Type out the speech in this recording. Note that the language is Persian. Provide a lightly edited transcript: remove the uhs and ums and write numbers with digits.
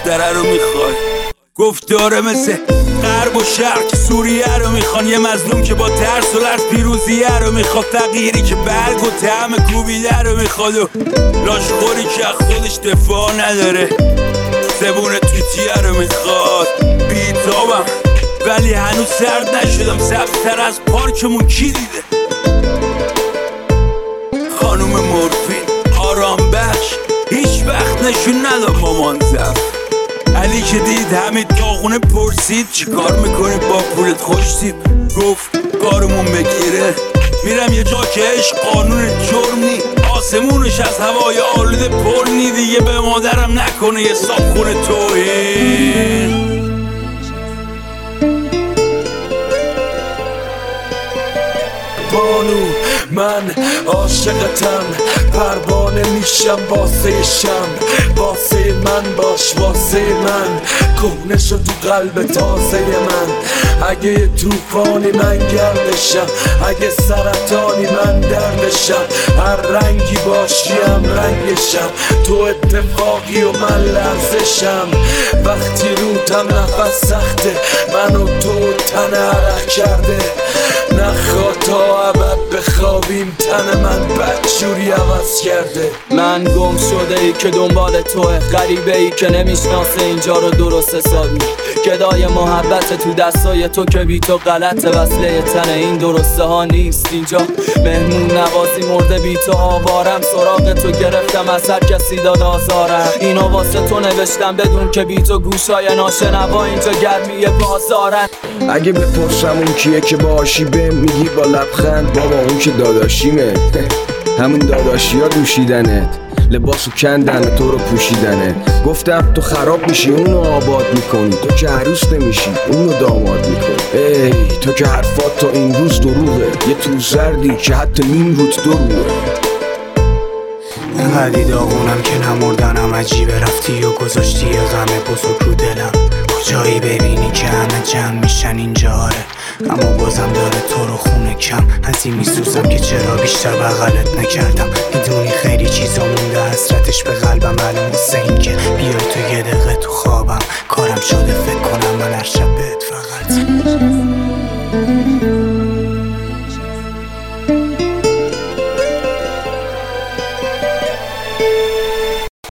دختره رو میخوای. گفت داره مثل غرب و شرق سوریه رو میخوان، یه مظلوم که با ترس و لرز پیروزیه رو میخواد، فقیری که برگ و طعم کوبیده رو میخواد و لاشخوری که خودش دفاع نداره، زبون توتیه رو میخواد. بیتابم ولی هنوز سرد نشدم، سبزتر از پارکمون کی دیده؟ خانوم مورفین آرام بخش هیچ وقت نشون نداد مامان زفت. علی که دید همین تاغونه پرسید چی کار میکنی با پولت خوشتیم، گفت کارمون بگیره میرم یه جا که عشق قانون جرم نی، آسمونش از هوای آلوده پر نی، دیگه به مادرم نکنه یه صابخونه توهین. بانو من عاشقتم، پروانه میشم واسه شم، واسه من باش واسه من، کهنه شد تو قلب تازه من. اگه یه توفانی من گردشم، اگه سرطانی من دردشم، هر رنگی باشیم رنگشم، تو اتفاقی و من لرزشم. وقتی روتم نفس سخته، من و تو تن عرق کرده، نخواه تا ابد بخوابیم، تن من بدجوری عوض کرده. من گم شده ای که دنبال توه، غریبه ای که نمیشناسه اینجا رو درست حسابی، گدای محبت تو دستای تو که بی تو غلطه، وصله تن این درسته ها نیست اینجا. مهمون نوازی مرده بی تو آوارم، سراغ تو گرفتم از هر کسی داد آزارم، اینو واسه تو نوشتم بدون که بی تو گوشای ناشنوا اینجا گرمی بازارن. اگه بپرسم اون کیه که باشی بهم میگی با لبخند بابا اون که داداشیمه. همون داداشی ها دوشیدنت، لباسو کندن تو رو پوشیدنت. گفتم تو خراب میشی اونو آباد میکنی، تو که عروس نمیشی اونو داماد میکنی. ای تو که حرفات تا این روز دروغه، یه تو زردی که حتی نیم روت دروغه. انقدی داغونم که نمردنم عجیبه، رفتی و گذاشتی یه غم بزرگ رو دلم. کجایی ببینی که همه جمع میشن اینجا آره، اما بازم داره تو رو خونه کم. از این میسوزم که چرا بیشتر بغلت نکردم، میدونی خیلی چیزا مونده حسرتش به قلبم، معلوم واسه این که بیای تو یه دقیقه